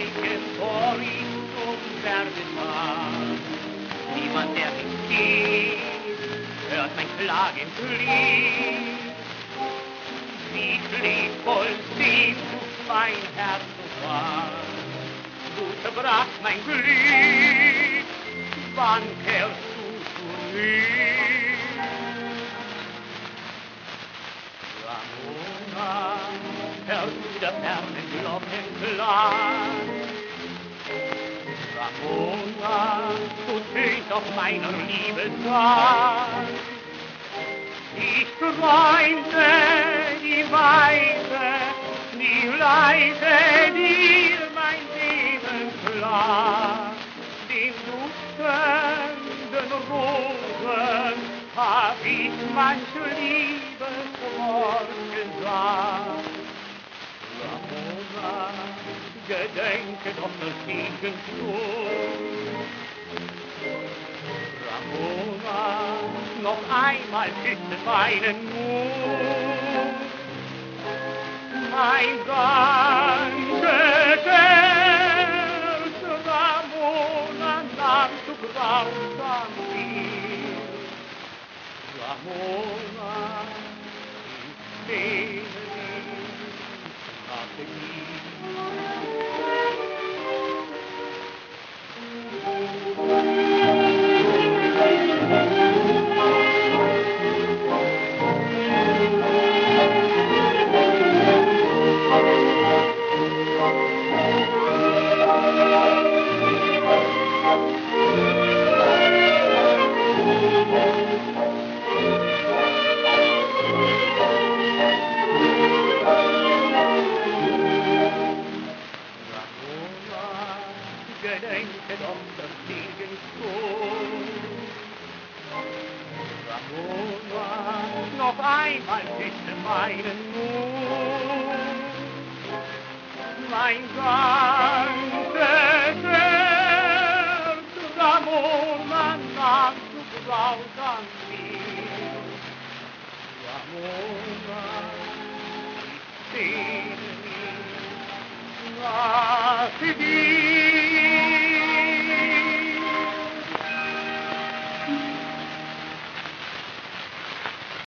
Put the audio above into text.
Schweigen vor ich zum Werdemann. Niemand, der mich sieht, hört mein klagendes Lied. Wie friedvoll singst du mein Herz so wahr. Du zerbrachst mein Glück, wann kehrst du zu mir? Ramona, hörst du der fernen Glockenklang? Ramona, du tönst auf meiner Liebe Sang. Ich träumte die Weise, die leise dir mein Leben klang. Den duftenden Rosen hab ich manche Liebeswort gesagt. Ramona, gedenke doch des Gegenstuhl. Ramona, noch einmal küsse meinen Mund. Mein ganzes Herz, Ramona, nahmst du grausam viel. Ramona, ich sehne dich nach dir. Gedenke doch des Gegenstuhl. Ramona, noch einmal küsse meinen Mund. Mein ganzes Herz, Ramona, nahmst du grausam viel. Ramona, ich sehne mich nach dir.